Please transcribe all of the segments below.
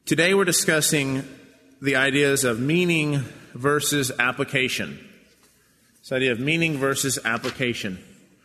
Today we're discussing the ideas of meaning versus application. This idea of meaning versus application.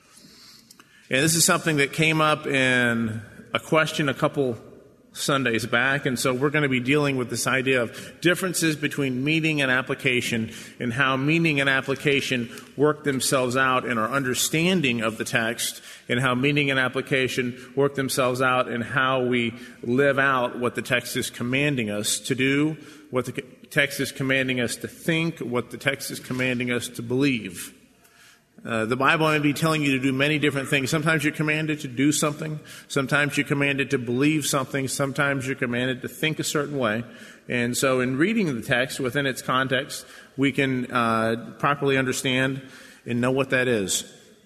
And this is something that came up in a question a couple Sundays back, and so we're going to be dealing with this idea of differences between meaning and application and how meaning and application work themselves out in our understanding of the text and how meaning and application work themselves out in how we live out what the text is commanding us to do, what the text is commanding us to think, what the text is commanding us to believe. The Bible may be telling you to do many different things. Sometimes you're commanded to do something. Sometimes you're commanded to believe something. Sometimes you're commanded to think a certain way. And so in reading the text within its context, we can properly understand and know what that is.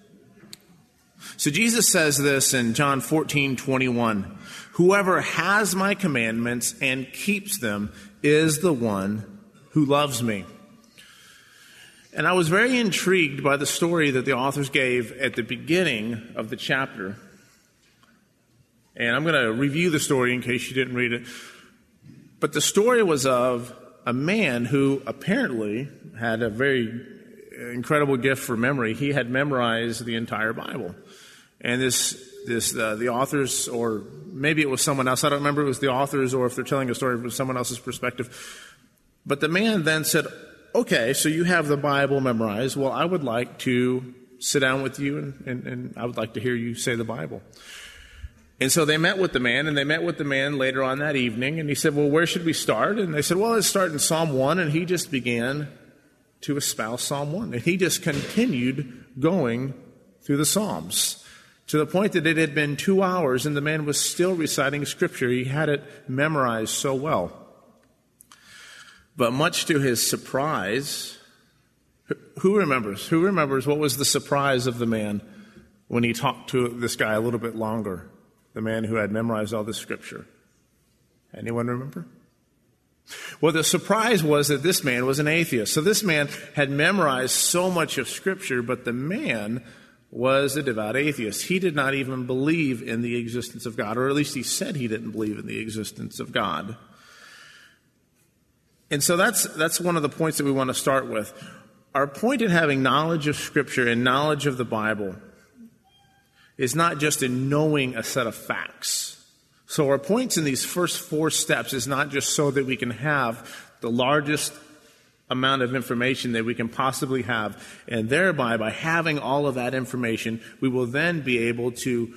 So Jesus says this in John 14:21. Whoever has my commandments and keeps them is the one who loves me. And I was very intrigued by the story that the authors gave at the beginning of the chapter. And I'm going to review the story in case you didn't read it. But the story was of a man who apparently had a very incredible gift for memory. He had memorized the entire Bible. And the authors, or maybe it was someone else, I don't remember if it was the authors or if they're telling a story from someone else's perspective. But the man then said, okay, so you have the Bible memorized. Well, I would like to sit down with you and I would like to hear you say the Bible. And so they met with the man, and they met with the man later on that evening, and he said, well, where should we start? And they said, well, let's start in Psalm 1, and he just began to espouse Psalm 1. And he just continued going through the Psalms to the point that it had been 2 hours, and the man was still reciting Scripture. He had it memorized so well. But much to his surprise, who remembers? Who remembers what was the surprise of the man when he talked to this guy a little bit longer? The man who had memorized all the Scripture. Anyone remember? Well, the surprise was that this man was an atheist. So this man had memorized so much of Scripture, but the man was a devout atheist. He did not even believe in the existence of God, or at least he said he didn't believe in the existence of God. And so that's one of the points that we want to start with. Our point in having knowledge of Scripture and knowledge of the Bible is not just in knowing a set of facts. So our points in these first 4 steps is not just so that we can have the largest amount of information that we can possibly have, and thereby, by having all of that information, we will then be able to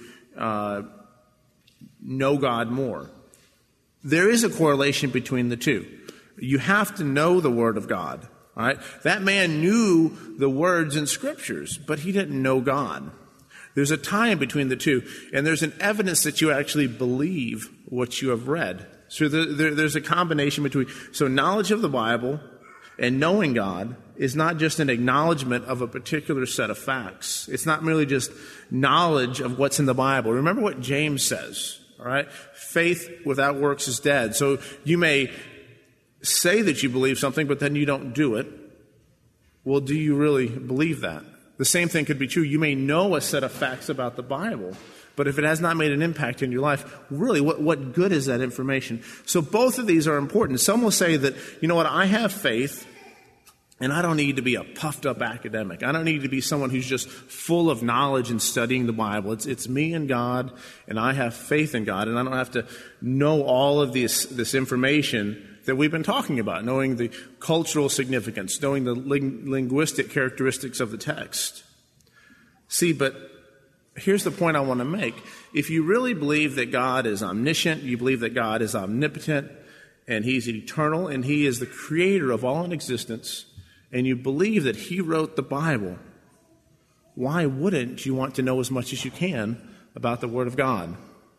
know God more. There is a correlation between the two. You have to know the Word of God. All right? That man knew the words in Scriptures, but he didn't know God. There's a tie between the two, and there's an evidence that you actually believe what you have read. So there's a combination between. So knowledge of the Bible and knowing God is not just an acknowledgement of a particular set of facts. It's not merely just knowledge of what's in the Bible. Remember what James says. All right? Faith without works is dead. So you may say that you believe something, but then you don't do it. Well, do you really believe that? The same thing could be true. You may know a set of facts about the Bible, but if it has not made an impact in your life, really, what good is that information? So both of these are important. Some will say that, you know what, I have faith, and I don't need to be a puffed up academic. I don't need to be someone who's just full of knowledge and studying the Bible. It's me and God, and I have faith in God, and I don't have to know all of this information that we've been talking about, knowing the cultural significance, knowing the linguistic characteristics of the text. See, but here's the point I want to make. If you really believe that God is omniscient, you believe that God is omnipotent, and He's eternal, and He is the creator of all in existence, and you believe that He wrote the Bible, why wouldn't you want to know as much as you can about the Word of God?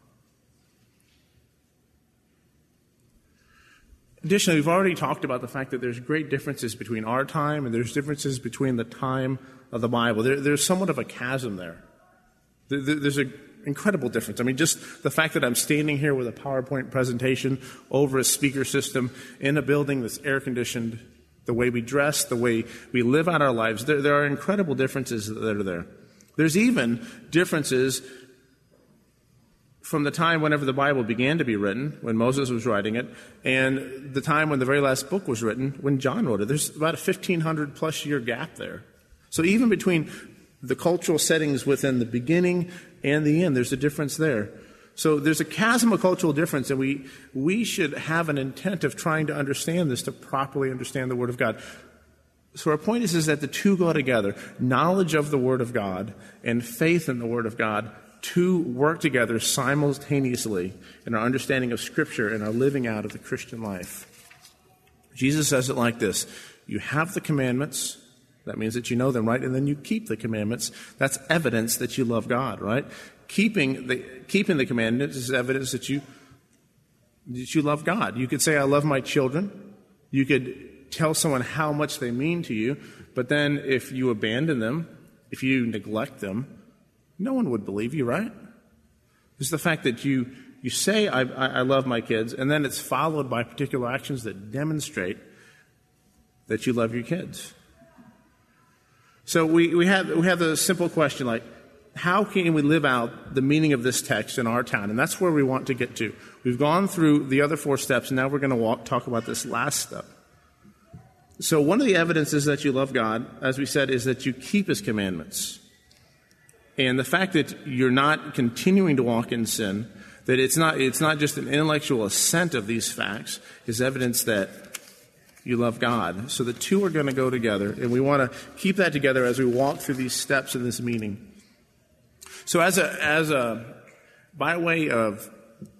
Additionally, we've already talked about the fact that there's great differences between our time and there's differences between the time of the Bible. There's somewhat of a chasm there. There's an incredible difference. I mean, just the fact that I'm standing here with a PowerPoint presentation over a speaker system in a building that's air-conditioned, the way we dress, the way we live out our lives, there are incredible differences that are there. There's even differences from the time whenever the Bible began to be written, when Moses was writing it, and the time when the very last book was written, when John wrote it. There's about a 1,500 plus year gap there. So even between the cultural settings within the beginning and the end, there's a difference there. So there's a chasm of cultural difference, and we should have an intent of trying to understand this to properly understand the Word of God. So our point is that the two go together. Knowledge of the Word of God and faith in the Word of God, two work together simultaneously in our understanding of Scripture and our living out of the Christian life. Jesus says it like this: you have the commandments. That means that you know them, right? And then you keep the commandments. That's evidence that you love God, right? Keeping the commandments is evidence that you love God. You could say, I love my children. You could tell someone how much they mean to you. But then if you abandon them, if you neglect them, no one would believe you, right? It's the fact that you say, I love my kids, and then it's followed by particular actions that demonstrate that you love your kids. So we have the simple question, like, how can we live out the meaning of this text in our town? And that's where we want to get to. We've gone through the other four steps, and now we're going to talk about this last step. So one of the evidences that you love God, as we said, is that you keep His commandments. And the fact that you're not continuing to walk in sin, that it's not just an intellectual assent of these facts, is evidence that you love God. So the two are going to go together, and we want to keep that together as we walk through these steps in this meaning. So by way of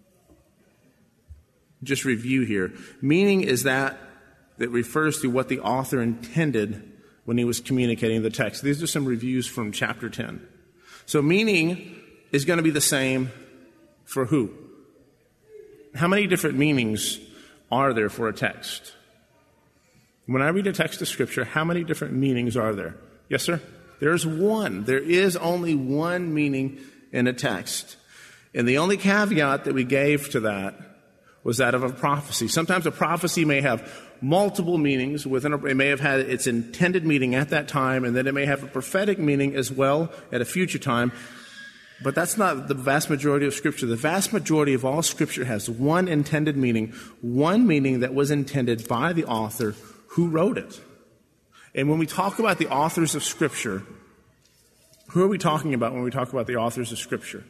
just review here, meaning is that refers to what the author intended when he was communicating the text. These are some reviews from chapter 10. So meaning is going to be the same for who? How many different meanings are there for a text? When I read a text of Scripture, how many different meanings are there? Yes, sir? There's one. There is only one meaning in a text. And the only caveat that we gave to that was that of a prophecy. Sometimes a prophecy may have multiple meanings it may have had its intended meaning at that time, and then it may have a prophetic meaning as well at a future time. But that's not the vast majority of Scripture. The vast majority of all Scripture has one intended meaning, one meaning that was intended by the author who wrote it. And when we talk about the authors of Scripture, who are we talking about when we talk about the authors of Scripture?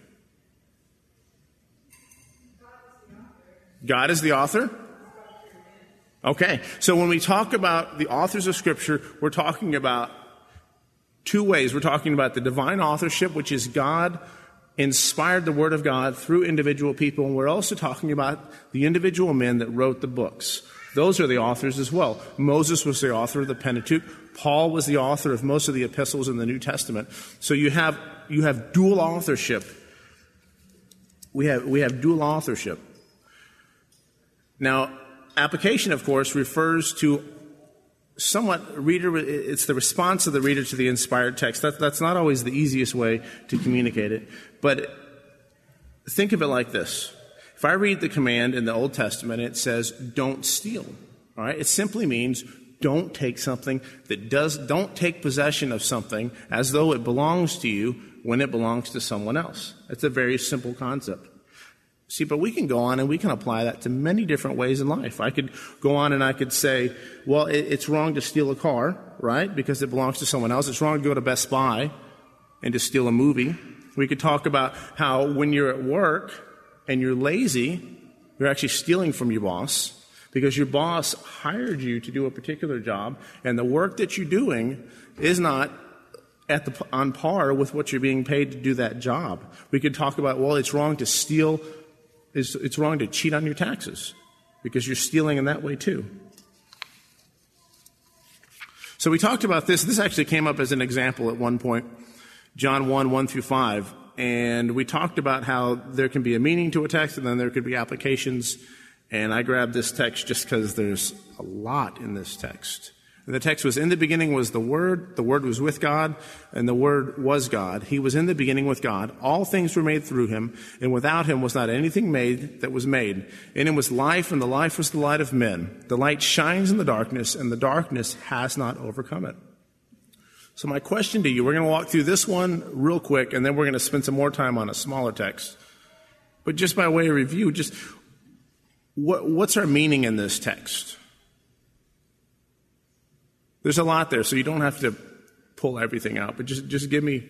God is the author? Okay, so when we talk about the authors of Scripture, we're talking about two ways. We're talking about the divine authorship, which is God inspired the Word of God through individual people, and we're also talking about the individual men that wrote the books. Those are the authors as well. Moses was the author of the Pentateuch. Paul was the author of most of the epistles in the New Testament. So you have dual authorship. We have dual authorship. Now, application, of course, refers to it's the response of the reader to the inspired text. That's not always the easiest way to communicate it. But think of it like this. If I read the command in the Old Testament, it says, don't steal. All right? It simply means don't take don't take possession of something as though it belongs to you when it belongs to someone else. It's a very simple concept. See, but we can go on and we can apply that to many different ways in life. I could go on and I could say, well, it's wrong to steal a car, right? Because it belongs to someone else. It's wrong to go to Best Buy and to steal a movie. We could talk about how when you're at work and you're lazy, you're actually stealing from your boss because your boss hired you to do a particular job, and the work that you're doing is not on par with what you're being paid to do that job. We could talk about, well, it's wrong to steal. It's wrong to cheat on your taxes because you're stealing in that way too. So we talked about this. This actually came up as an example at one point, John 1:1-5. And we talked about how there can be a meaning to a text and then there could be applications. And I grabbed this text just because there's a lot in this text. And the text was, in the beginning was the Word was with God, and the Word was God. He was in the beginning with God. All things were made through Him, and without Him was not anything made that was made. In Him was life, and the life was the light of men. The light shines in the darkness, and the darkness has not overcome it. So my question to you, we're going to walk through this one real quick, and then we're going to spend some more time on a smaller text. But just by way of review, just what's our meaning in this text? There's a lot there, so you don't have to pull everything out, but just give me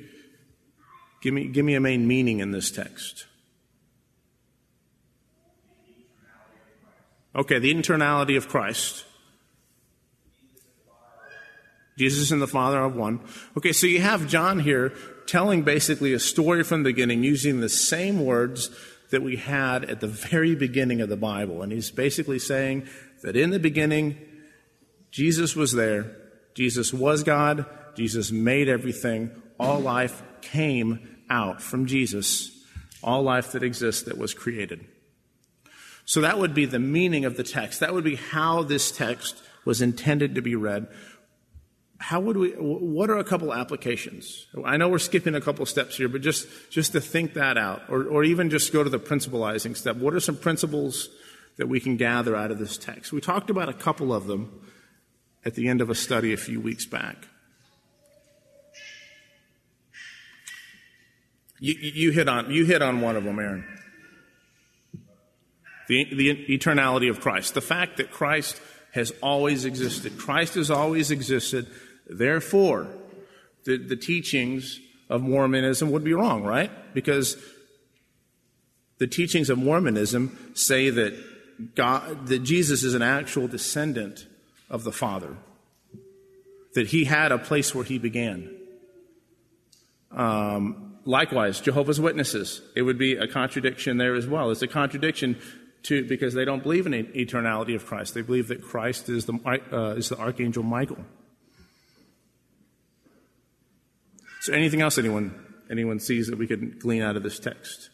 a main meaning in this text. Okay, the eternality of Christ. Jesus and the Father are one. Okay, so you have John here telling basically a story from the beginning using the same words that we had at the very beginning of the Bible. And he's basically saying that in the beginning, Jesus was there. Jesus was God. Jesus made everything. All life came out from Jesus. All life that exists that was created. So that would be the meaning of the text. That would be how this text was intended to be read. What are a couple applications? I know we're skipping a couple steps here, but just to think that out, or even just go to the principalizing step. What are some principles that we can gather out of this text? We talked about a couple of them at the end of a study a few weeks back. You hit on one of them, Aaron. The eternality of Christ. The fact that Christ has always existed. Christ has always existed. Therefore, the teachings of Mormonism would be wrong, right? Because the teachings of Mormonism say that Jesus is an actual descendant of the Father, that he had a place where he began. Likewise, Jehovah's Witnesses, it would be a contradiction there as well. It's a contradiction because they don't believe in the eternality of Christ. They believe that Christ is the Archangel Michael. So anything else anyone sees that we could glean out of this text?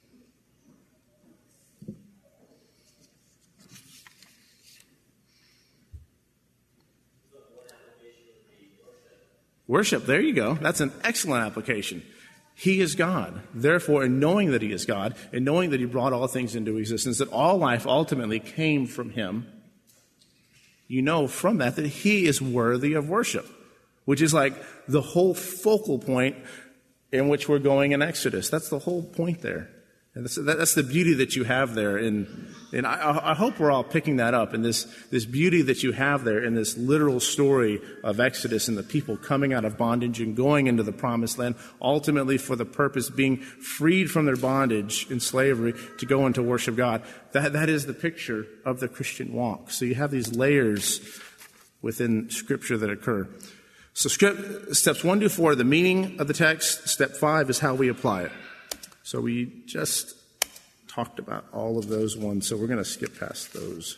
Worship, there you go. That's an excellent application. He is God. Therefore, in knowing that he is God, and knowing that he brought all things into existence, that all life ultimately came from him, you know from that he is worthy of worship, which is like the whole focal point in which we're going in Exodus. That's the whole point there. And that's the beauty that you have there. And I hope we're all picking that up, and this beauty that you have there in this literal story of Exodus and the people coming out of bondage and going into the promised land, ultimately for the purpose being freed from their bondage in slavery to go into worship God. That is the picture of the Christian walk. So you have these layers within Scripture that occur. So steps 1 to 4, the meaning of the text. Step 5 is how we apply it. So we just talked about all of those ones, so we're going to skip past those.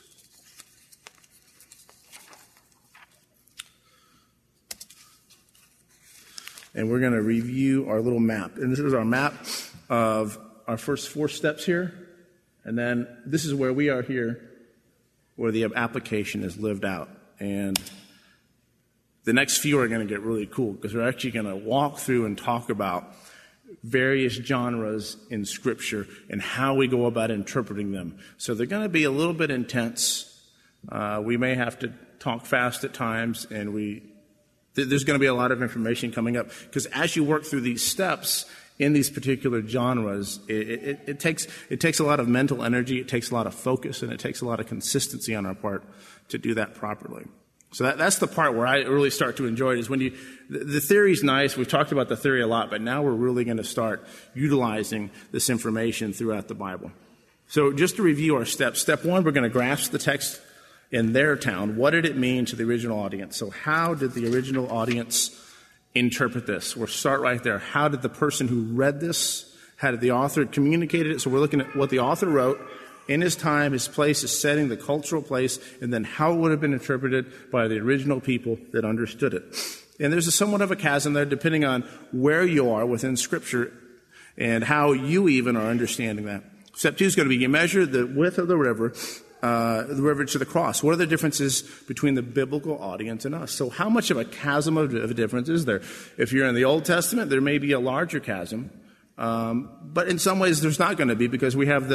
And we're going to review our little map. And this is our map of our first 4 steps here. And then this is where we are here, where the application is lived out. And the next few are going to get really cool because we're actually going to walk through and talk about various genres in Scripture and how we go about interpreting them. So they're going to be a little bit intense. We may have to talk fast at times, and there's going to be a lot of information coming up because as you work through these steps in these particular genres, it takes a lot of mental energy, it takes a lot of focus, and it takes a lot of consistency on our part to do that properly. So that's the part where I really start to enjoy it, is when the theory's nice. We've talked about the theory a lot, but now we're really going to start utilizing this information throughout the Bible. So just to review our steps. Step 1, we're going to grasp the text in their town. What did it mean to the original audience? So how did the original audience interpret this? We'll start right there. How did the person who read this, how did the author communicate it? So we're looking at what the author wrote in his time, his place, his setting, the cultural place, and then how it would have been interpreted by the original people that understood it. And there's somewhat of a chasm there depending on where you are within Scripture and how you even are understanding that. Step 2 is going to be you measure the width of the river to the cross. What are the differences between the biblical audience and us? So how much of a chasm of a difference is there? If you're in the Old Testament, there may be a larger chasm. But in some ways, there's not going to be, because we have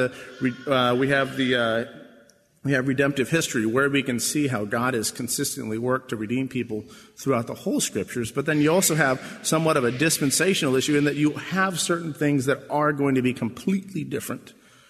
redemptive history where we can see how God has consistently worked to redeem people throughout the whole Scriptures. But then you also have somewhat of a dispensational issue in that you have certain things that are going to be completely different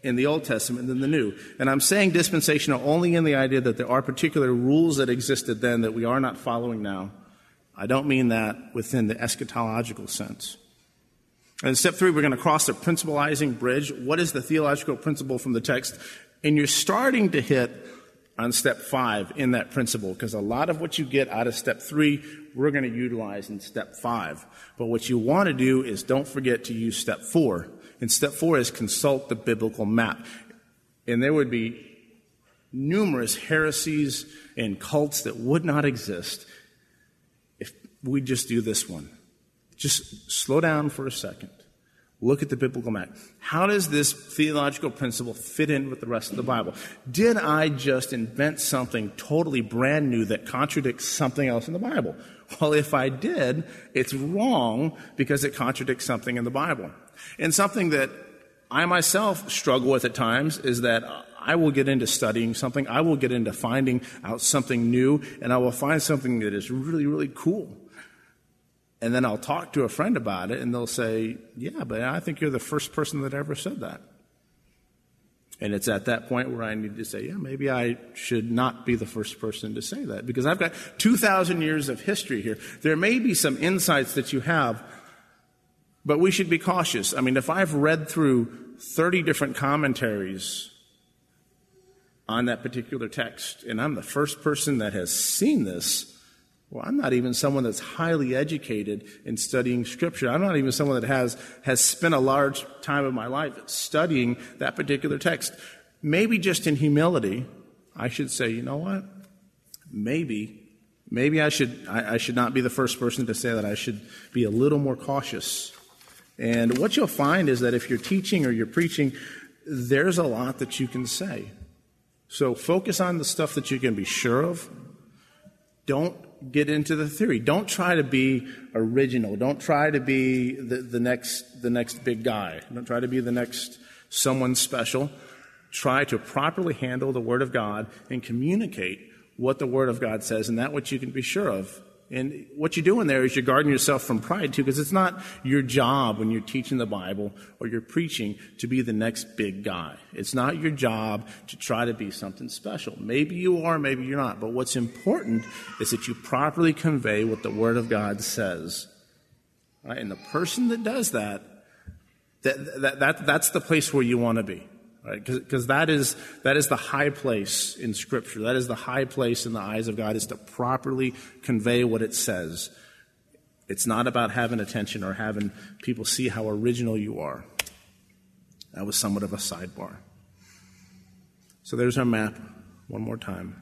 in the Old Testament than the New. And I'm saying dispensational only in the idea that there are particular rules that existed then that we are not following now. I don't mean that within the eschatological sense. And in step 3, we're going to cross the principalizing bridge. What is the theological principle from the text? And you're starting to hit on step 5 in that principle, because a lot of what you get out of step 3, we're going to utilize in step 5. But what you want to do is don't forget to use step 4. And step 4 is consult the biblical map. And there would be numerous heresies and cults that would not exist if we just do this one. Just slow down for a second. Look at the biblical map. How does this theological principle fit in with the rest of the Bible? Did I just invent something totally brand new that contradicts something else in the Bible? Well, if I did, it's wrong because it contradicts something in the Bible. And something that I myself struggle with at times is that I will get into studying something, I will get into finding out something new, and I will find something that is really, really cool. And then I'll talk to a friend about it, and they'll say, yeah, but I think you're the first person that ever said that. And it's at that point where I need to say, yeah, maybe I should not be the first person to say that, because I've got 2,000 years of history here. There may be some insights that you have, but we should be cautious. I mean, if I've read through 30 different commentaries on that particular text, and I'm the first person that has seen this, well, I'm not even someone that's highly educated in studying Scripture. I'm not even someone that has spent a large time of my life studying that particular text. Maybe just in humility, I should say, you know what? Maybe I should not be the first person to say that. I should be a little more cautious. And what you'll find is that if you're teaching or you're preaching, there's a lot that you can say. So focus on the stuff that you can be sure of. Don't get into the theory. Don't try to be original. Don't try to be the next big guy. Don't try to be the next someone special. Try to properly handle the Word of God and communicate what the Word of God says, and that what you can be sure of. And what you're doing there is you're guarding yourself from pride, too, because it's not your job when you're teaching the Bible or you're preaching to be the next big guy. It's not your job to try to be something special. Maybe you are, maybe you're not. But what's important is that you properly convey what the Word of God says. Right? And the person that does that's the place where you want to be. Right? Because that is the high place in Scripture. That is the high place in the eyes of God, is to properly convey what it says. It's not about having attention or having people see how original you are. That was somewhat of a sidebar. So there's our map one more time.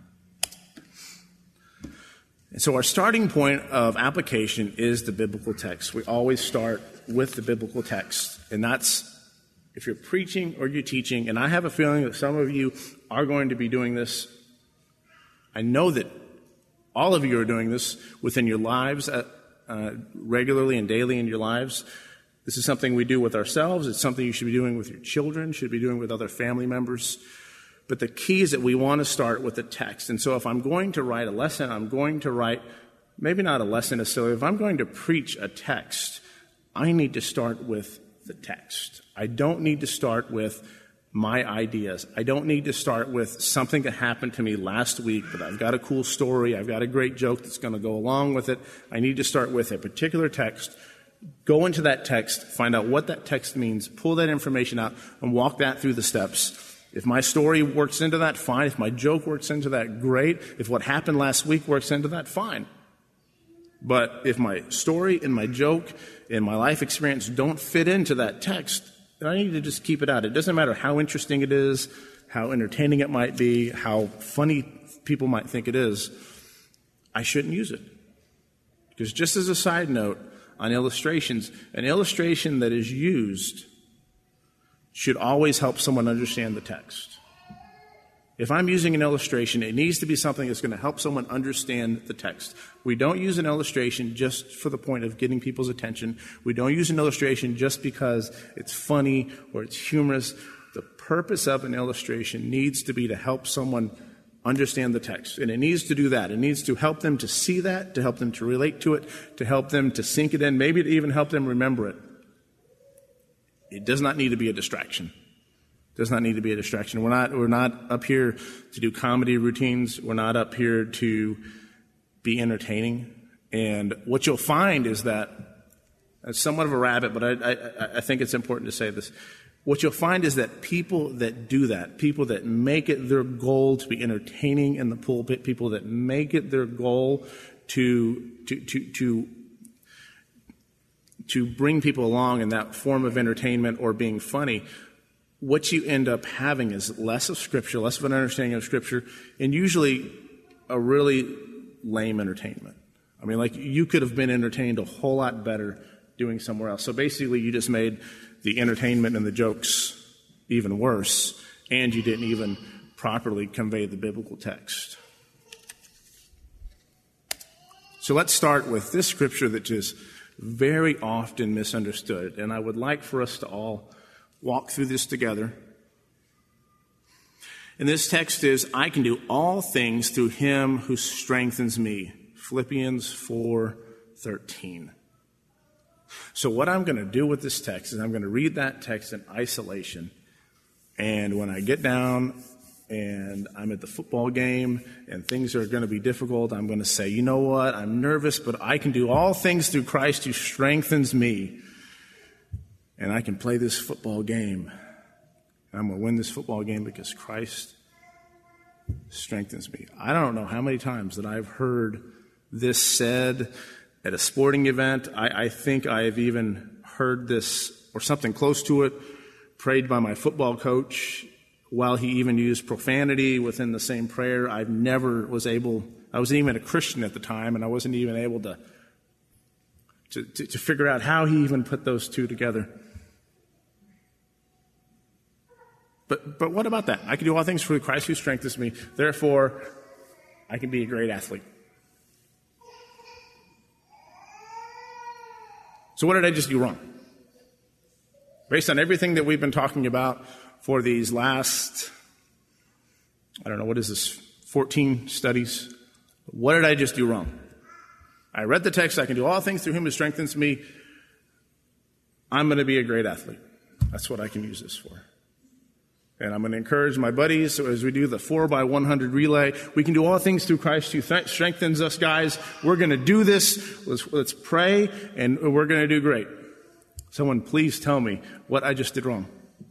And so our starting point of application is the biblical text. We always start with the biblical text, and that's if you're preaching or you're teaching, and I have a feeling that some of you are going to be doing this. I know that all of you are doing this within your lives, regularly and daily in your lives. This is something we do with ourselves. It's something you should be doing with your children, should be doing with other family members. But the key is that we want to start with the text. And so if I'm going to write a lesson, I'm going to write, maybe not a lesson necessarily, if I'm going to preach a text, I need to start with the text. I don't need to start with my ideas. I don't need to start with something that happened to me last week, but I've got a cool story, I've got a great joke that's going to go along with it. I need to start with a particular text, go into that text, find out what that text means, pull that information out, and walk that through the steps. If my story works into that, fine. If my joke works into that, great. If what happened last week works into that, fine. But if my story and my joke and my life experience don't fit into that text, then I need to just keep it out. It doesn't matter how interesting it is, how entertaining it might be, how funny people might think it is. I shouldn't use it. Because just as a side note on illustrations, an illustration that is used should always help someone understand the text. If I'm using an illustration, it needs to be something that's going to help someone understand the text. We don't use an illustration just for the point of getting people's attention. We don't use an illustration just because it's funny or it's humorous. The purpose of an illustration needs to be to help someone understand the text. And it needs to do that. It needs to help them to see that, to help them to relate to it, to help them to sink it in, maybe to even help them remember it. It does not need to be a distraction. It does not need to be a distraction. We're not up here to do comedy routines. We're not up here to be entertaining. And what you'll find is that, it's somewhat of a rabbit, but I think it's important to say this. What you'll find is that people that do that, people that make it their goal to be entertaining in the pulpit, people that make it their goal to bring people along in that form of entertainment or being funny, what you end up having is less of Scripture, less of an understanding of Scripture, and usually a really lame entertainment. I mean, like, you could have been entertained a whole lot better doing somewhere else. So basically, you just made the entertainment and the jokes even worse, and you didn't even properly convey the biblical text. So let's start with this scripture that just very often misunderstood, and I would like for us to all walk through this together. And this text is, I can do all things through him who strengthens me. Philippians 4:13. So what I'm going to do with this text is I'm going to read that text in isolation. And when I get down and I'm at the football game and things are going to be difficult, I'm going to say, you know what? I'm nervous, but I can do all things through Christ who strengthens me. And I can play this football game. I'm going to win this football game because Christ strengthens me. I don't know how many times that I've heard this said at a sporting event. I think I've even heard this, or something close to it, prayed by my football coach while he even used profanity within the same prayer. I wasn't even a Christian at the time, and I wasn't even able to figure out how he even put those two together. But what about that? I can do all things through Christ who strengthens me. Therefore, I can be a great athlete. So what did I just do wrong? Based on everything that we've been talking about for these last, 14 studies, what did I just do wrong? I read the text, I can do all things through him who strengthens me. I'm going to be a great athlete. That's what I can use this for. And I'm going to encourage my buddies, so as we do the 4x100 relay, we can do all things through Christ who strengthens us, guys. We're going to do this. Let's pray, and we're going to do great. Someone please tell me what I just did wrong.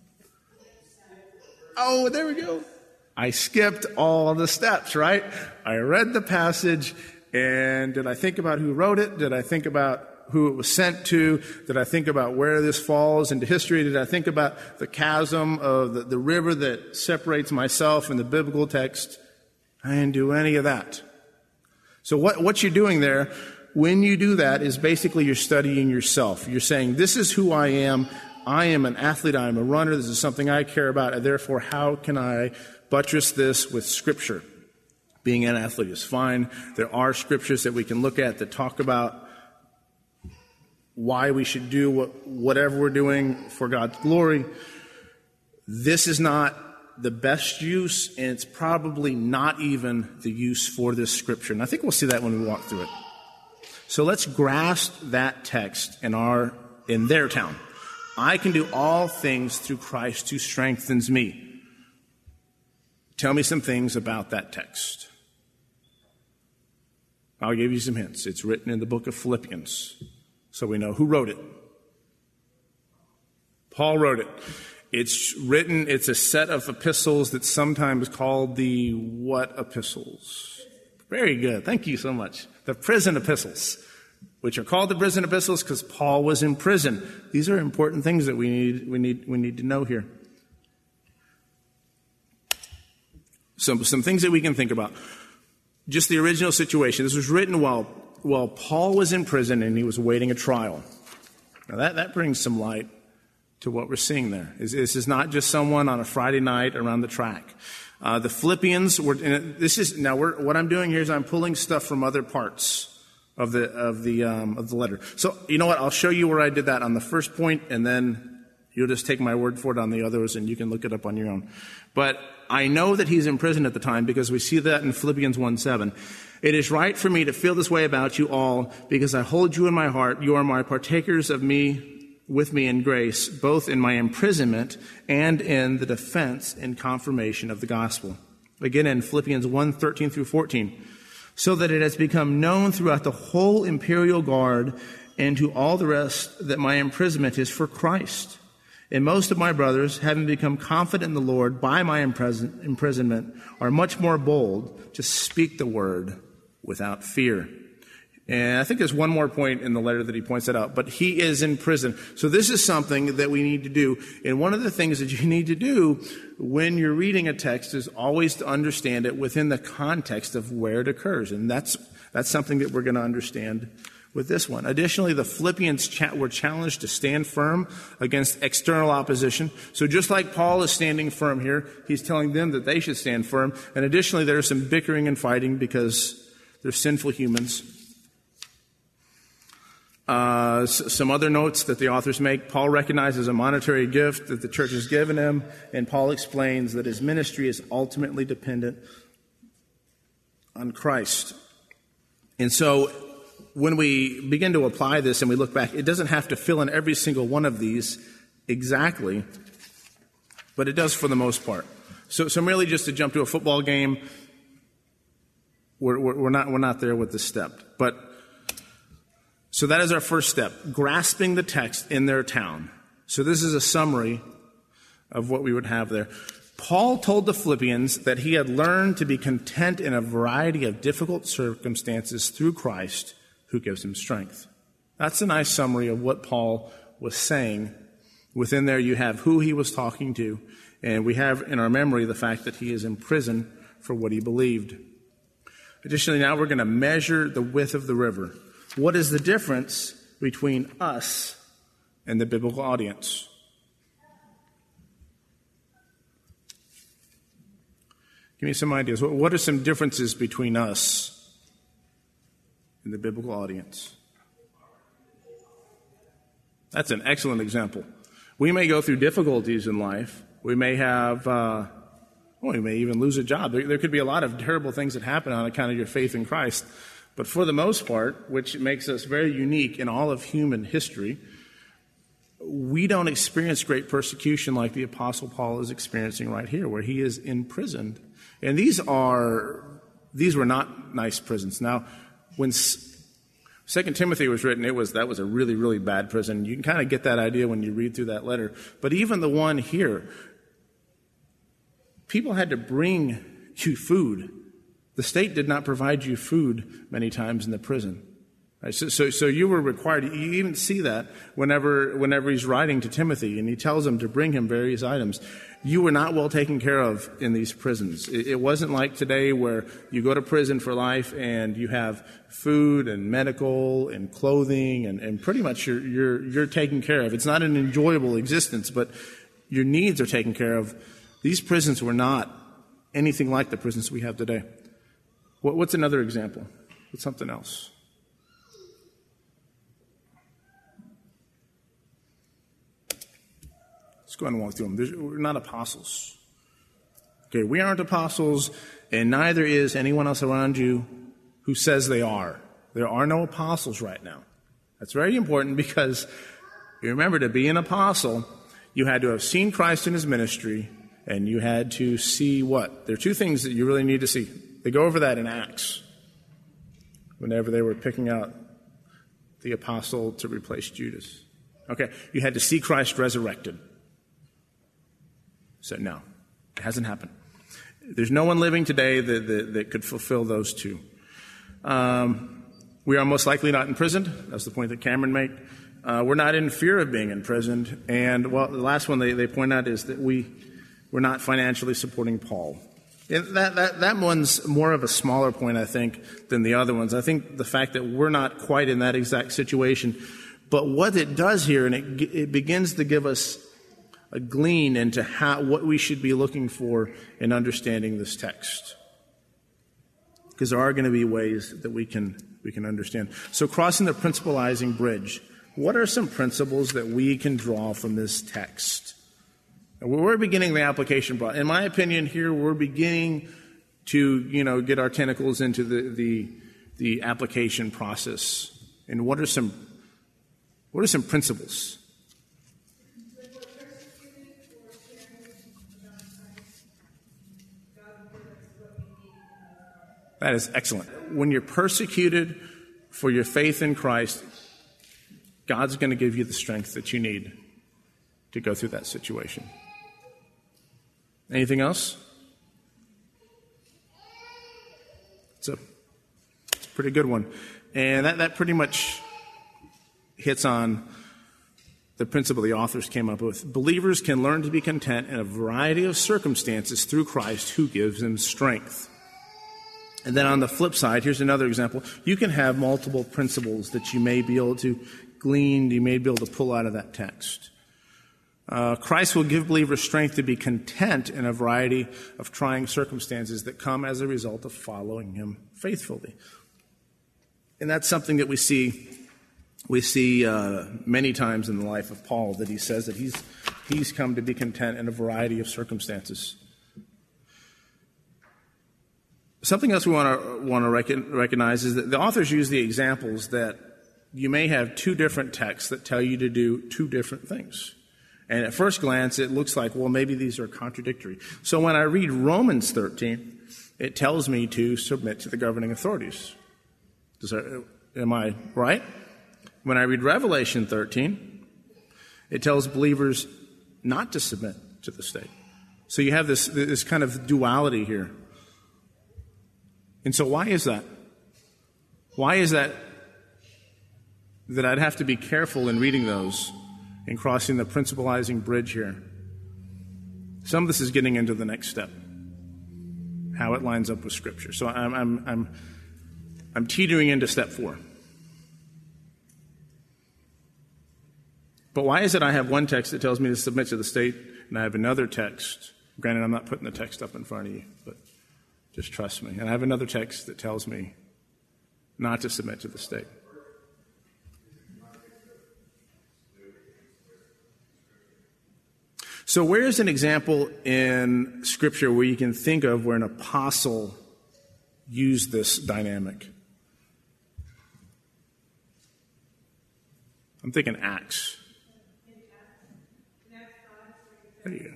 Oh, there we go. I skipped all the steps, right? I read the passage, and did I think about who wrote it? Did I think about who it was sent to? Did I think about where this falls into history? Did I think about the chasm of the river that separates myself and the biblical text? I didn't do any of that. So what you're doing there, when you do that, is basically you're studying yourself. You're saying, this is who I am. I am an athlete. I am a runner. This is something I care about. And therefore, how can I buttress this with Scripture? Being an athlete is fine. There are scriptures that we can look at that talk about why we should do whatever we're doing for God's glory. This is not the best use, and it's probably not even the use for this scripture. And I think we'll see that when we walk through it. So let's grasp that text in their town. I can do all things through Christ who strengthens me. Tell me some things about that text. I'll give you some hints. It's written in the book of Philippians. So we know who wrote it. Paul wrote it. It's a set of epistles that's sometimes called the what epistles? Very good. Thank you so much. The prison epistles, which are called the prison epistles because Paul was in prison. These are important things that we need to know here. Some things that we can think about. Just the original situation. This was written while Paul was in prison and he was awaiting a trial. Now that brings some light to what we're seeing there. This is not just someone on a Friday night around the track. The Philippians were. What I'm doing here is I'm pulling stuff from other parts of the letter. So you know what? I'll show you where I did that on the first point, and then you'll just take my word for it on the others, and you can look it up on your own. But I know that he's in prison at the time because we see that in Philippians 1:7. It is right for me to feel this way about you all because I hold you in my heart. You are my partakers of me with me in grace, both in my imprisonment and in the defense and confirmation of the gospel. Again, in Philippians 1:13 through 14, so that it has become known throughout the whole imperial guard and to all the rest that my imprisonment is for Christ. And most of my brothers, having become confident in the Lord by my imprisonment, are much more bold to speak the word without fear. And I think there's one more point in the letter that he points that out, but he is in prison. So this is something that we need to do. And one of the things that you need to do when you're reading a text is always to understand it within the context of where it occurs. And that's something that we're going to understand with this one. Additionally, the Philippians were challenged to stand firm against external opposition. So just like Paul is standing firm here, he's telling them that they should stand firm. And additionally, there's some bickering and fighting because they're sinful humans. Some other notes that the authors make. Paul recognizes a monetary gift that the church has given him, and Paul explains that his ministry is ultimately dependent on Christ. And so when we begin to apply this and we look back, it doesn't have to fill in every single one of these exactly, but it does for the most part. So merely just to jump to a football game, we're not there with this step. But so that is our first step, grasping the text in their town. So this is a summary of what we would have there. Paul told the Philippians that he had learned to be content in a variety of difficult circumstances through Christ, who gives him strength. That's a nice summary of what Paul was saying. Within there you have who he was talking to, and we have in our memory the fact that he is in prison for what he believed. Additionally, now we're going to measure the width of the river. What is the difference between us and the biblical audience? Give me some ideas. What are some differences between us and the biblical audience? That's an excellent example. We may go through difficulties in life. We may have, we may even lose a job. There could be a lot of terrible things that happen on account of your faith in Christ. But for the most part, which makes us very unique in all of human history, we don't experience great persecution like the Apostle Paul is experiencing right here, where he is imprisoned. And these were not nice prisons. Now, when 2 Timothy was written, that was a really, really bad prison. You can kind of get that idea when you read through that letter. But even the one here, people had to bring you food. The state did not provide you food many times in the prison. Right? So you were required. You even see that whenever he's writing to Timothy and he tells him to bring him various items. You were not well taken care of in these prisons. It wasn't like today where you go to prison for life and you have food and medical and clothing and pretty much you're taken care of. It's not an enjoyable existence, but your needs are taken care of. These prisons were not anything like the prisons we have today. What's another example? What's something else? Let's go ahead and walk through them. We're not apostles. Okay, we aren't apostles, and neither is anyone else around you who says they are. There are no apostles right now. That's very important because you remember, to be an apostle, you had to have seen Christ in his ministry, and you had to see what? There are two things that you really need to see. They go over that in Acts, whenever they were picking out the apostle to replace Judas. Okay, you had to see Christ resurrected. So no, it hasn't happened. There's no one living today that could fulfill those two. We are most likely not imprisoned. That's the point that Cameron made. We're not in fear of being imprisoned. And, the last one they point out is that we're not financially supporting Paul. And that one's more of a smaller point, I think, than the other ones. I think the fact that we're not quite in that exact situation. But what it does here, and it begins to give us a glean into what we should be looking for in understanding this text. Because there are going to be ways that we can understand. So crossing the principalizing bridge, what are some principles that we can draw from this text? We're beginning the application. In my opinion, here we're beginning to, get our tentacles into the application process. And what are some principles That is excellent. When you're persecuted for your faith in Christ, God's going to give you the strength that you need to go through that situation. Anything else? It's a pretty good one. And that pretty much hits on the principle the authors came up with. Believers can learn to be content in a variety of circumstances through Christ who gives them strength. And then on the flip side, here's another example. You can have multiple principles that you may be able to glean, you may be able to pull out of that text. Christ will give believers strength to be content in a variety of trying circumstances that come as a result of following him faithfully. And that's something that we see many times in the life of Paul, that he says that he's come to be content in a variety of circumstances. Something else we want to recognize is that the authors use the examples that you may have two different texts that tell you to do two different things. And at first glance, it looks like, well, maybe these are contradictory. So when I read Romans 13, it tells me to submit to the governing authorities. Am I right? When I read Revelation 13, it tells believers not to submit to the state. So you have this kind of duality here. And so why is that? Why is that I'd have to be careful in reading those and crossing the principalizing bridge here? Some of this is getting into the next step, how it lines up with Scripture. So I'm teetering into step 4. But why is it I have one text that tells me to submit to the state, and I have another text? Granted, I'm not putting the text up in front of you, but just trust me. And I have another text that tells me not to submit to the state. So where's an example in Scripture where you can think of where an apostle used this dynamic? I'm thinking Acts. There you go.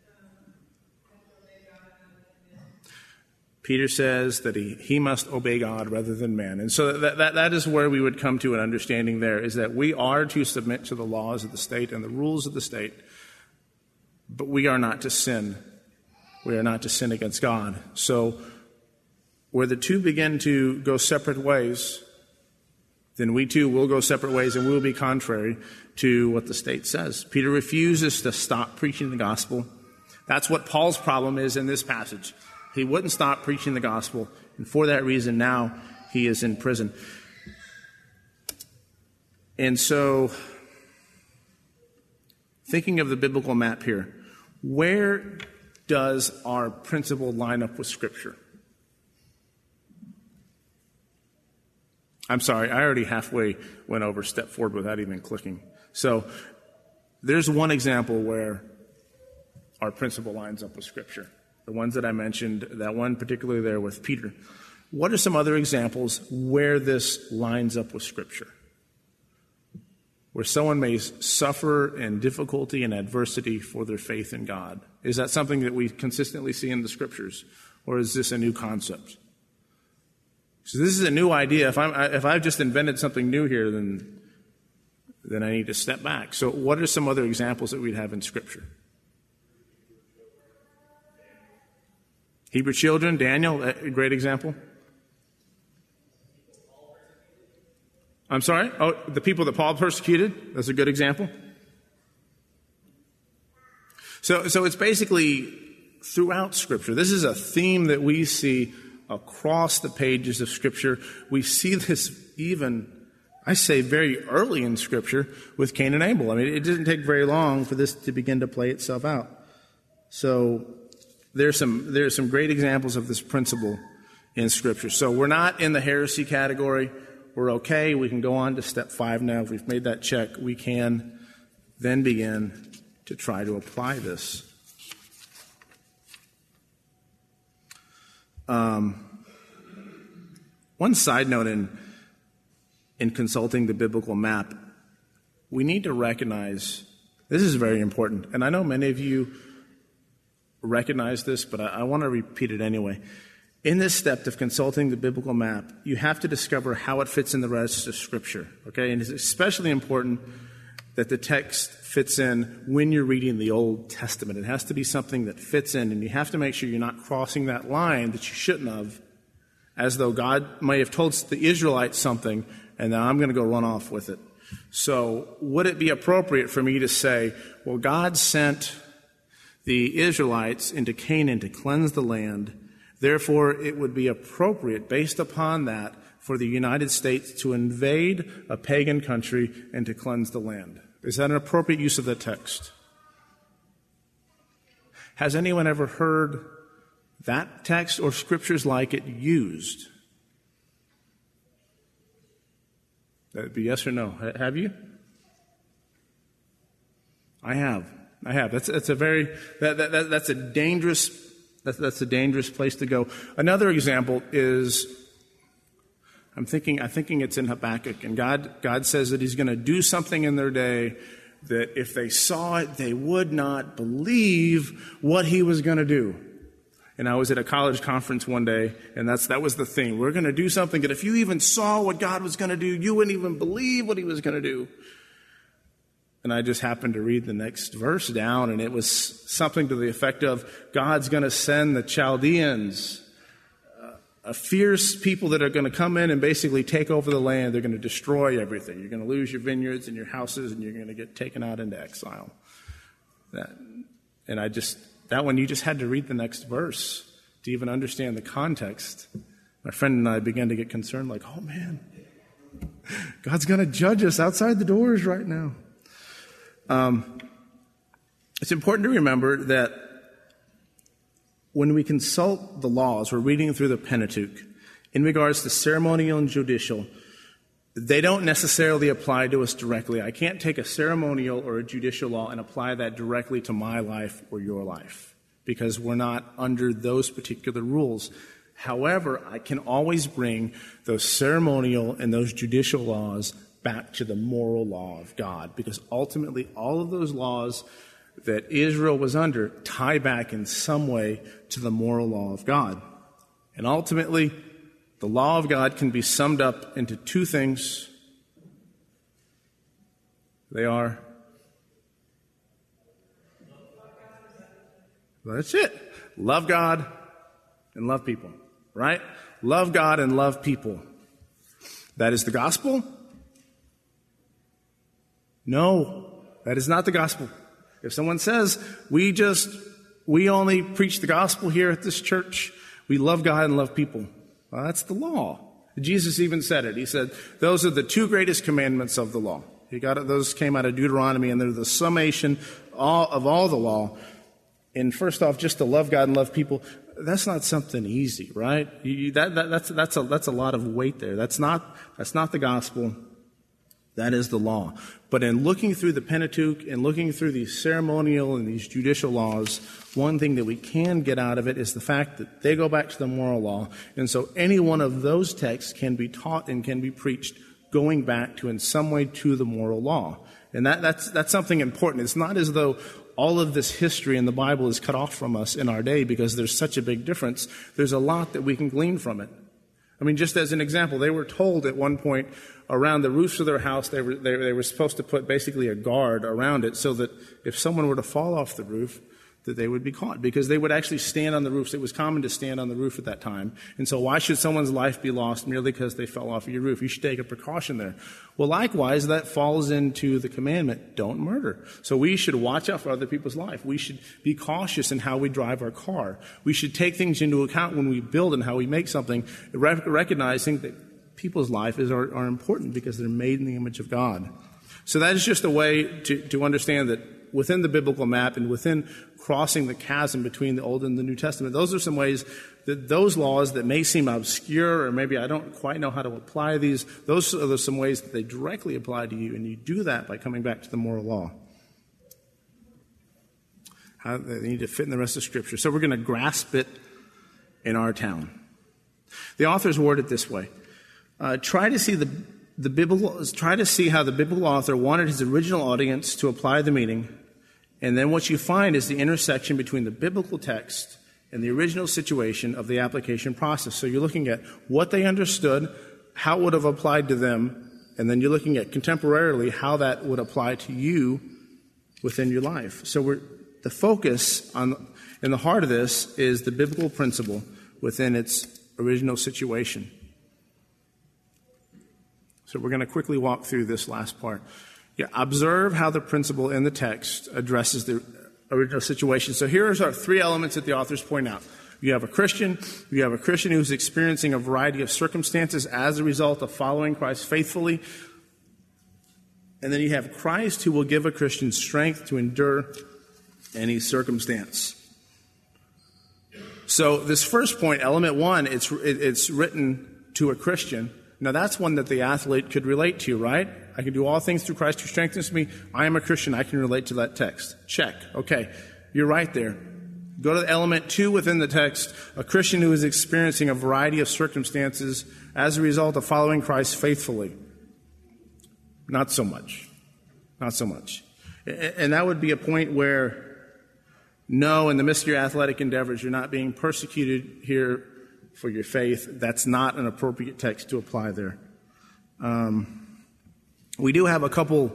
Peter says that he must obey God rather than man. And so that is where we would come to an understanding there, is that we are to submit to the laws of the state and the rules of the state, but we are not to sin. We are not to sin against God. So where the two begin to go separate ways, then we too will go separate ways and we will be contrary to what the state says. Peter refuses to stop preaching the gospel. That's what Paul's problem is in this passage. He wouldn't stop preaching the gospel, and for that reason now he is in prison. And so, thinking of the biblical map here, where does our principle line up with Scripture? I'm sorry, I already halfway went over step 4 without even clicking. So, there's one example where our principle lines up with Scripture. The ones that I mentioned, that one particularly there with Peter. What are some other examples where this lines up with Scripture? Where someone may suffer in difficulty and adversity for their faith in God. Is that something that we consistently see in the Scriptures? Or is this a new concept? So this is a new idea. If I've just invented something new here, then I need to step back. So what are some other examples that we'd have in Scripture? Hebrew children, Daniel, a great example. I'm sorry? Oh, the people that Paul persecuted, that's a good example. So it's basically throughout Scripture. This is a theme that we see across the pages of Scripture. We see this even, I say, very early in Scripture with Cain and Abel. I mean, it didn't take very long for this to begin to play itself out. So there's some great examples of this principle in Scripture. So we're not in the heresy category. We're okay. We can go on to step 5 now. If we've made that check, we can then begin to try to apply this. One side note in consulting the biblical map, we need to recognize, this is very important, and I know many of you recognize this, but I want to repeat it anyway. In this step of consulting the biblical map, you have to discover how it fits in the rest of Scripture, okay? And it's especially important that the text fits in when you're reading the Old Testament. It has to be something that fits in, and you have to make sure you're not crossing that line that you shouldn't have, as though God may have told the Israelites something, and now I'm going to go run off with it. So would it be appropriate for me to say, well, God sent the Israelites into Canaan to cleanse the land, therefore, it would be appropriate, based upon that, for the United States to invade a pagan country and to cleanse the land. Is that an appropriate use of the text? Has anyone ever heard that text or scriptures like it used? That'd be yes or no. Have you? I have. That's a dangerous place to go. Another example is, I'm thinking it's in Habakkuk, and God says that He's going to do something in their day that if they saw it, they would not believe what He was going to do. And I was at a college conference one day, and that was the theme. We're going to do something that if you even saw what God was going to do, you wouldn't even believe what He was going to do. And I just happened to read the next verse down, and it was something to the effect of, God's going to send the Chaldeans, a fierce people that are going to come in and basically take over the land. They're going to destroy everything. You're going to lose your vineyards and your houses, and you're going to get taken out into exile. That one, you just had to read the next verse to even understand the context. My friend and I began to get concerned, like, oh man, God's going to judge us outside the doors right now. It's important to remember that when we consult the laws, we're reading through the Pentateuch, in regards to ceremonial and judicial, they don't necessarily apply to us directly. I can't take a ceremonial or a judicial law and apply that directly to my life or your life, because we're not under those particular rules. However, I can always bring those ceremonial and those judicial laws back to the moral law of God, because ultimately all of those laws that Israel was under tie back in some way to the moral law of God. And ultimately, the law of God can be summed up into two things. They are, that's it. Love God and love people, right? Love God and love people. That is the gospel? No, that is not the gospel. If someone says, we only preach the gospel here at this church, we love God and love people, well, that's the law. Jesus even said it. He said, those are the two greatest commandments of the law. Those came out of Deuteronomy, and they're the summation of all the law. And first off, just to love God and love people, that's not something easy, right? That's a lot of weight there. That's not the gospel. That is the law. But in looking through the Pentateuch and looking through these ceremonial and these judicial laws, one thing that we can get out of it is the fact that they go back to the moral law. And so any one of those texts can be taught and can be preached going back to, in some way, to the moral law. And that's something important. It's not as though all of this history in the Bible is cut off from us in our day because there's such a big difference. There's a lot that we can glean from it. I mean, just as an example, they were told at one point around the roofs of their house, they were supposed to put basically a guard around it so that if someone were to fall off the roof, that they would be caught, because they would actually stand on the roofs. It was common to stand on the roof at that time. And so why should someone's life be lost merely because they fell off your roof? You should take a precaution there. Well, likewise, that falls into the commandment, don't murder. So we should watch out for other people's life. We should be cautious in how we drive our car. We should take things into account when we build and how we make something, recognizing that people's lives are important because they're made in the image of God. So that is just a way to understand that within the biblical map and within crossing the chasm between the Old and the New Testament, those are some ways that those laws that may seem obscure, or maybe I don't quite know how to apply these, those are some ways that they directly apply to you, and you do that by coming back to the moral law. How they need to fit in the rest of Scripture. So we're going to grasp it in our town. The authors word it this way. Try to see how the biblical author wanted his original audience to apply the meaning, and then what you find is the intersection between the biblical text in the original situation of the application process. So you're looking at what they understood, how it would have applied to them, and then you're looking at contemporarily how that would apply to you within your life. So the focus in the heart of this is the biblical principle within its original situation. So we're going to quickly walk through this last part. Yeah, observe how the principle in the text addresses the original situation. So here are our three elements that the authors point out. You have a Christian who's experiencing a variety of circumstances as a result of following Christ faithfully. And then you have Christ who will give a Christian strength to endure any circumstance. So this first point, element one, it's written to a Christian. Now that's one that the athlete could relate to, right? I can do all things through Christ who strengthens me. I am a Christian. I can relate to that text. Check. Okay. You're right there. Go to element two within the text. A Christian who is experiencing a variety of circumstances as a result of following Christ faithfully. Not so much. Not so much. And that would be a point where, no, in the midst of your athletic endeavors, you're not being persecuted here for your faith. That's not an appropriate text to apply there. We do have a couple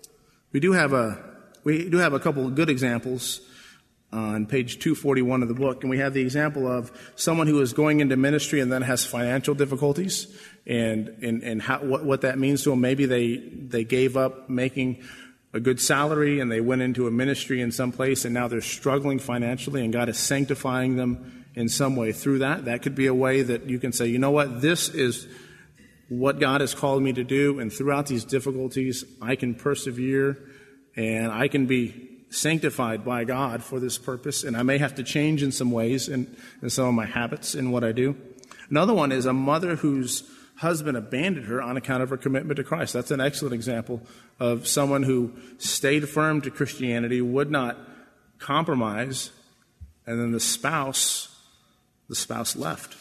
of good examples on page 241 of the book, and we have the example of someone who is going into ministry and then has financial difficulties, and what that means to them. Maybe they gave up making a good salary and they went into a ministry in some place, and now they're struggling financially, and God is sanctifying them in some way through that. That could be a way that you can say, you know what, this is what God has called me to do, and throughout these difficulties, I can persevere, and I can be sanctified by God for this purpose, and I may have to change in some ways in some of my habits in what I do. Another one is a mother whose husband abandoned her on account of her commitment to Christ. That's an excellent example of someone who stayed firm to Christianity, would not compromise, and then the spouse left.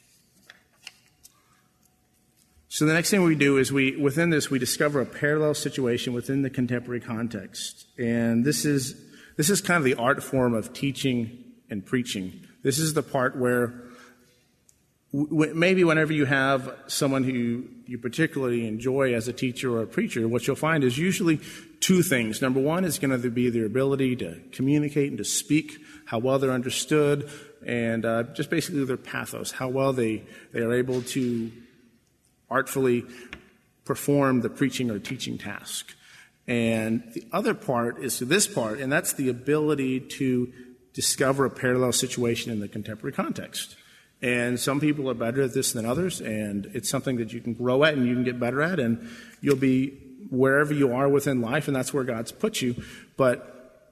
So the next thing we do is within this we discover a parallel situation within the contemporary context. And this is kind of the art form of teaching and preaching. This is the part where maybe whenever you have someone who you particularly enjoy as a teacher or a preacher, what you'll find is usually two things. Number one is going to be their ability to communicate and to speak, how well they're understood, and just basically their pathos, how well they are able to artfully perform the preaching or teaching task. And the other part is this part, and that's the ability to discover a parallel situation in the contemporary context. And some people are better at this than others, and it's something that you can grow at and you can get better at, and you'll be wherever you are within life, and that's where God's put you. But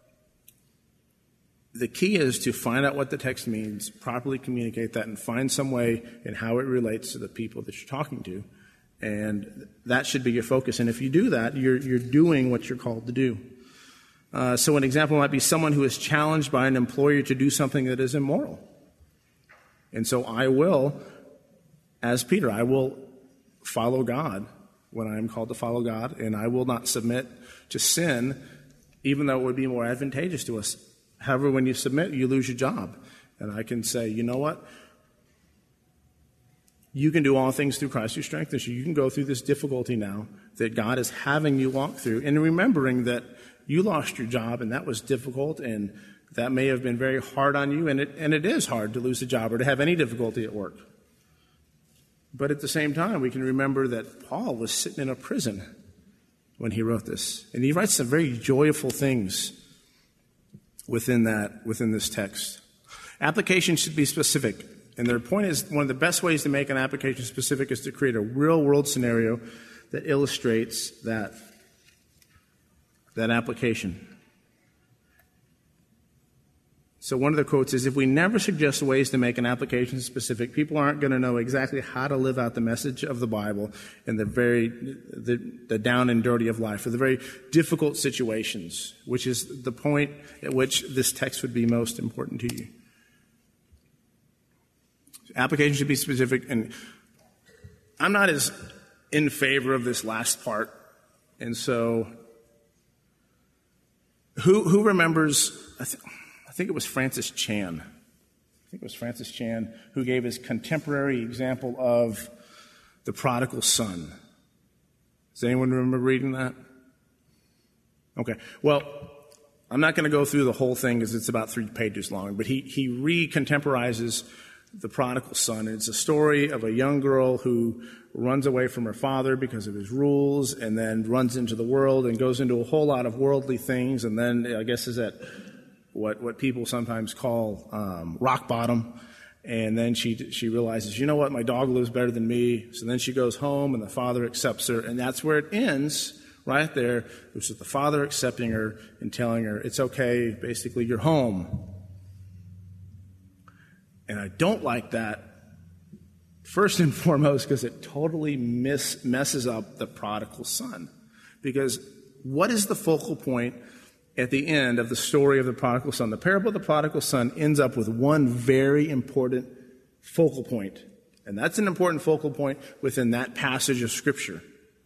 the key is to find out what the text means, properly communicate that, and find some way in how it relates to the people that you're talking to. And that should be your focus. And if you do that, you're doing what you're called to do. So an example might be someone who is challenged by an employer to do something that is immoral. And so I will, as Peter, I will follow God when I am called to follow God, and I will not submit to sin, even though it would be more advantageous to us. However, when you submit, you lose your job. And I can say, you know what? You can do all things through Christ who strengthens you. You can go through this difficulty now that God is having you walk through, and remembering that you lost your job and that was difficult, and that may have been very hard on you, and it is hard to lose a job or to have any difficulty at work. But at the same time, we can remember that Paul was sitting in a prison when he wrote this, and he writes some very joyful things within this text. Application should be specific. And their point is one of the best ways to make an application specific is to create a real-world scenario that illustrates that application. So one of the quotes is, if we never suggest ways to make an application specific, people aren't going to know exactly how to live out the message of the Bible in the down and dirty of life, or the very difficult situations, which is the point at which this text would be most important to you. Application should be specific, and I'm not as in favor of this last part. And so, who remembers? I think it was Francis Chan. think it was Francis Chan, who gave his contemporary example of the prodigal son. Does anyone remember reading that? Okay. Well, I'm not going to go through the whole thing because it's about 3 pages long, but he recontemporizes the prodigal son. It's a story of a young girl who runs away from her father because of his rules and then runs into the world and goes into a whole lot of worldly things, and then I guess is at what people sometimes call rock bottom. And then she realizes, you know what, my dog lives better than me. So then she goes home and the father accepts her, and that's where it ends. Right there, which is the father accepting her and telling her, it's okay, basically, you're home. And I don't like that, first and foremost, because it totally messes up the prodigal son. Because what is the focal point at the end of the story of the prodigal son? The parable of the prodigal son ends up with one very important focal point. And that's an important focal point within that passage of Scripture.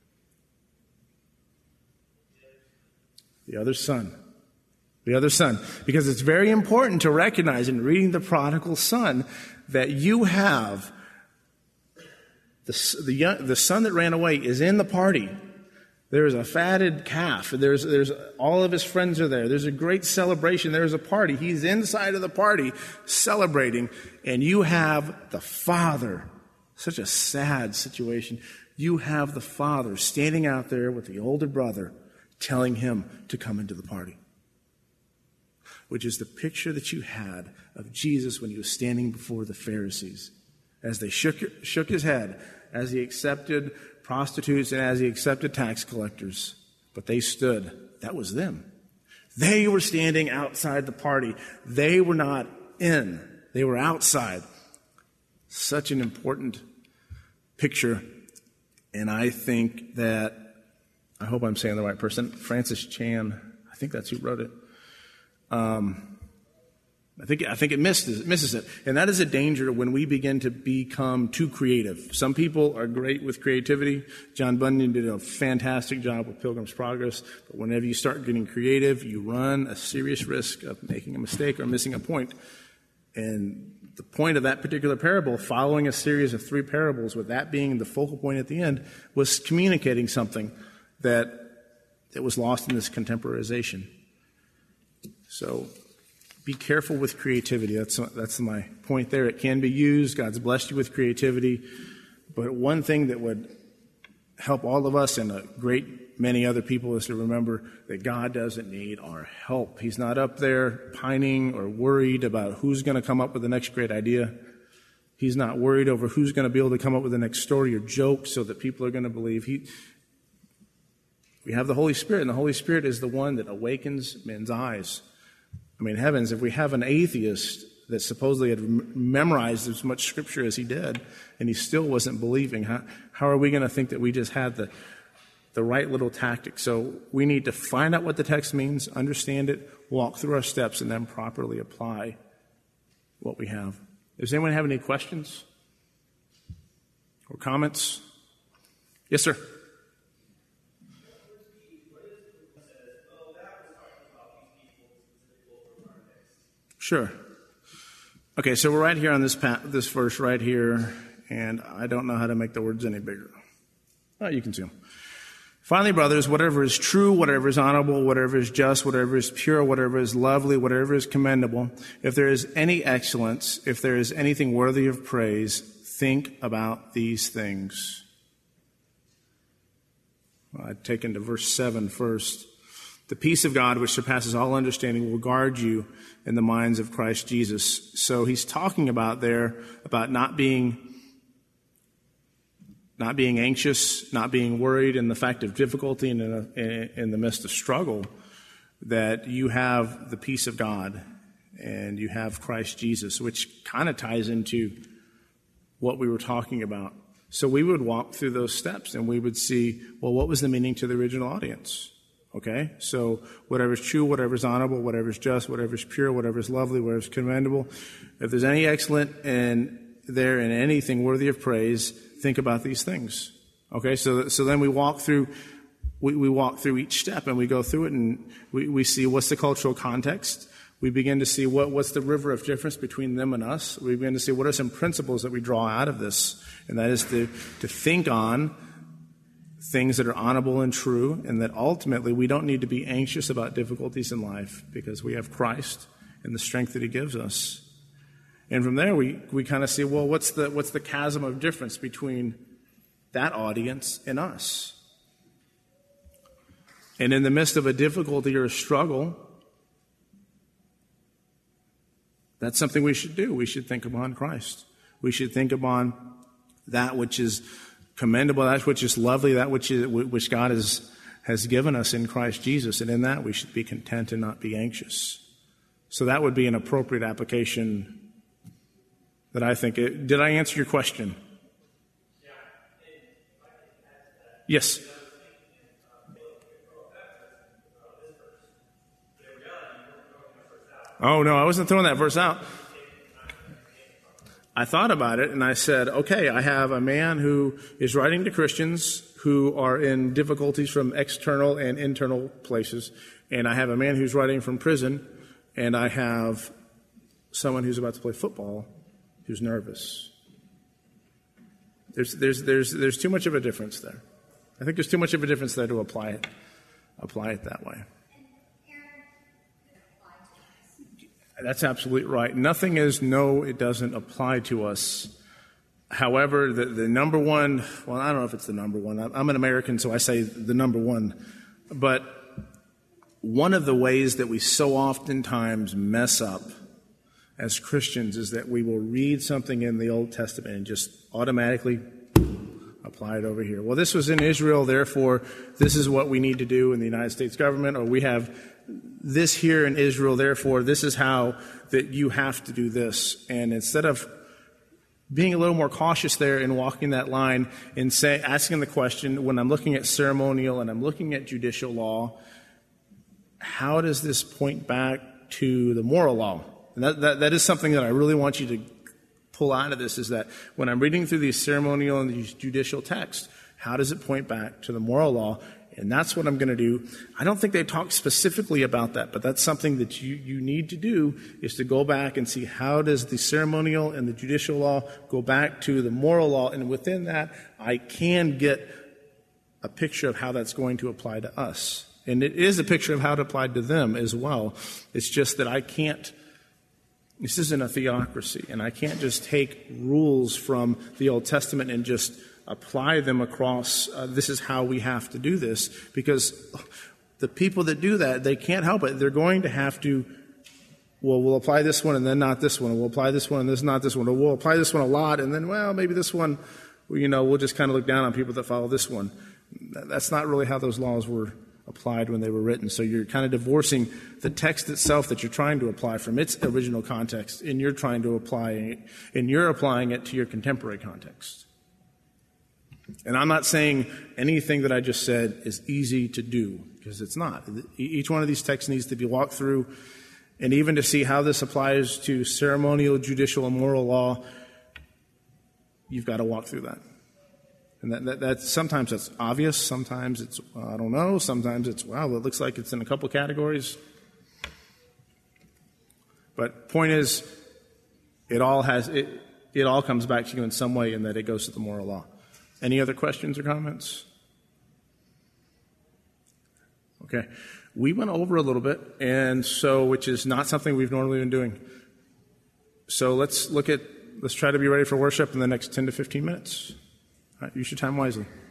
The other son. The other son. Because it's very important to recognize in reading the prodigal son that you have the son that ran away is in the party. There's a fatted calf. There's all of his friends are there. There's a great celebration. There's a party. He's inside of the party celebrating. And you have the father. Such a sad situation. You have the father standing out there with the older brother, telling him to come into the party, which is the picture that you had of Jesus when he was standing before the Pharisees, as they shook his head, as he accepted prostitutes and as he accepted tax collectors. But they stood. That was them. They were standing outside the party. They were not in. They were outside. Such an important picture. And I think that, I hope I'm saying the right person, Francis Chan, I think that's who wrote it. I think it misses it. And that is a danger when we begin to become too creative. Some people are great with creativity. John Bunyan did a fantastic job with Pilgrim's Progress. But whenever you start getting creative, you run a serious risk of making a mistake or missing a point. And the point of that particular parable, following a series of 3 parables, with that being the focal point at the end, was communicating something that was lost in this contemporization. So be careful with creativity. That's my point there. It can be used. God's blessed you with creativity. But one thing that would help all of us and a great many other people is to remember that God doesn't need our help. He's not up there pining or worried about who's going to come up with the next great idea. He's not worried over who's going to be able to come up with the next story or joke so that people are going to believe. We have the Holy Spirit, and the Holy Spirit is the one that awakens men's eyes. I mean, heavens, if we have an atheist that supposedly had memorized as much Scripture as he did, and he still wasn't believing, how are we going to think that we just had the right little tactic? So we need to find out what the text means, understand it, walk through our steps, and then properly apply what we have. Does anyone have any questions or comments? Yes, sir. Sure. Okay, so we're right here on this verse right here, and I don't know how to make the words any bigger. Oh, you can see them. Finally, brothers, whatever is true, whatever is honorable, whatever is just, whatever is pure, whatever is lovely, whatever is commendable, if there is any excellence, if there is anything worthy of praise, think about these things. Well, I'd take into verse 7 first. The peace of God, which surpasses all understanding, will guard you in the minds of Christ Jesus. So he's talking about there about not being anxious, not being worried in the fact of difficulty and in the midst of struggle, that you have the peace of God and you have Christ Jesus, which kind of ties into what we were talking about. So we would walk through those steps and we would see, well, what was the meaning to the original audience? Okay, so whatever is true, whatever is honorable, whatever is just, whatever is pure, whatever is lovely, whatever is commendable. If there's any excellent and anything worthy of praise, think about these things. Okay, so then we walk through each step and we go through it and we see what's the cultural context, We begin to see what's the river of difference between them and us. We begin to see what are some principles that we draw out of this, and that is to think on things that are honorable and true, and that ultimately we don't need to be anxious about difficulties in life because we have Christ and the strength that he gives us. And from there we kind of see, well, what's the chasm of difference between that audience and us? And in the midst of a difficulty or a struggle, that's something we should do. We should think upon Christ. We should think upon that which is commendable, that which is lovely, that which God has given us in Christ Jesus. And in that we should be content and not be anxious. So that would be an appropriate application that I think. Did I answer your question? Yes. Oh, no, I wasn't throwing that verse out. I thought about it and I said, okay, I have a man who is writing to Christians who are in difficulties from external and internal places. And I have a man who's writing from prison. And I have someone who's about to play football who's nervous. There's too much of a difference there. I think there's too much of a difference there to apply it that way. That's absolutely right. Nothing is no, it doesn't apply to us. However, the number one, well, I don't know if it's the number one. I'm an American, so I say the number one. But one of the ways that we so oftentimes mess up as Christians is that we will read something in the Old Testament and just automatically apply it over here. Well, this was in Israel, therefore, this is what we need to do in the United States government, or we have this here in Israel, therefore, this is how that you have to do this. And instead of being a little more cautious there in walking that line and asking the question, when I'm looking at ceremonial and I'm looking at judicial law, how does this point back to the moral law? And that is something that I really want you to pull out of this, is that when I'm reading through these ceremonial and these judicial texts, how does it point back to the moral law? And that's what I'm going to do. I don't think they talk specifically about that, but that's something that you need to do, is to go back and see how does the ceremonial and the judicial law go back to the moral law. And within that, I can get a picture of how that's going to apply to us. And it is a picture of how it applied to them as well. It's just that I can't, this isn't a theocracy, and I can't just take rules from the Old Testament and just apply them across, this is how we have to do this, because the people that do that, they can't help it. They're going to have to, well, we'll apply this one and then not this one, or we'll apply this one and this not this one, or we'll apply this one a lot and then, well, maybe this one, we'll just kind of look down on people that follow this one. That's not really how those laws were applied when they were written. So you're kind of divorcing the text itself that you're trying to apply from its original context, and you're trying to apply it, and you're applying it to your contemporary context. And I'm not saying anything that I just said is easy to do, because it's not. Each one of these texts needs to be walked through, and even to see how this applies to ceremonial, judicial, and moral law, you've got to walk through that. And that sometimes that's obvious, sometimes it's, I don't know, sometimes it's, wow, it looks like it's in a couple categories. But point is, it all comes back to you in some way, in that it goes to the moral law. Any other questions or comments? Okay. We went over a little bit, and so, which is not something we've normally been doing. So let's try to be ready for worship in the next 10 to 15 minutes. All right, use your time wisely.